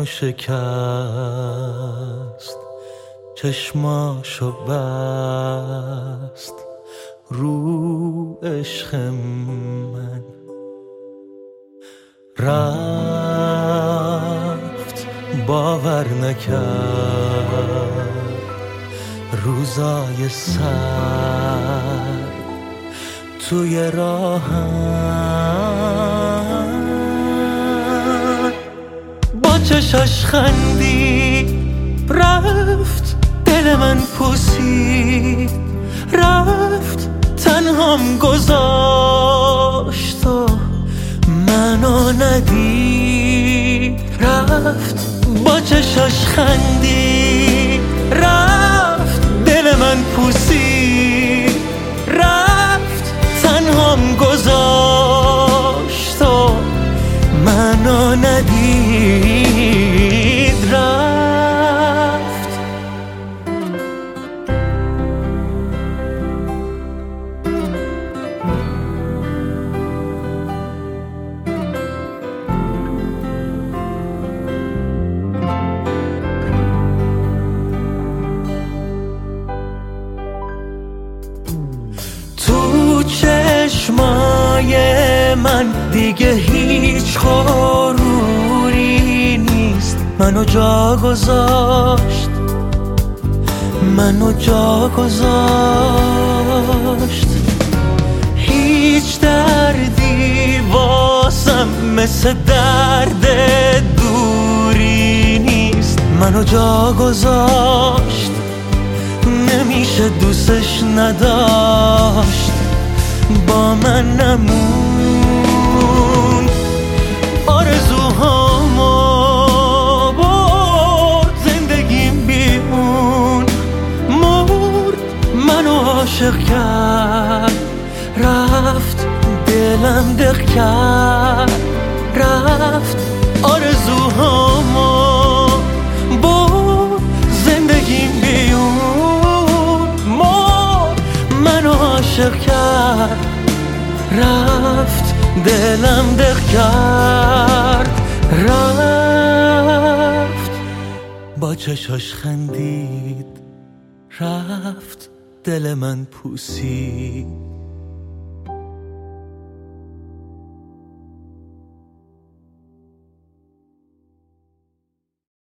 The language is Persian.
شکست، چشماشو بست رو عشق من. رفت باور نکرد روزای سر توی راهم. با چشاش خندی رفت، دل من پوسید رفت، تنهام گذاشت و منو ندید. رفت با چشاش خندی رفت، دل من پوسید رفت، تنهام گذاشت و منو ندید. رفت تو چشمای من دیگه هیچ غروری نیست. منو جا گذاشت، منو جا گذاشت. هیچ دردی واسم مثل درد دوری نیست. منو جا گذاشت، نمیشه دوستش نداشت، با من نمون. آرزوهامو برد، زندگیم بی اون مرد. منو عاشق کرد رفت، دلم دق کرد رفت. آرزوهامو برد، زندگیم بی اون مرد. منو عاشق کرد رفت، دلم دق کرد رفت. با چشاش خندید رفت، دل من پوسید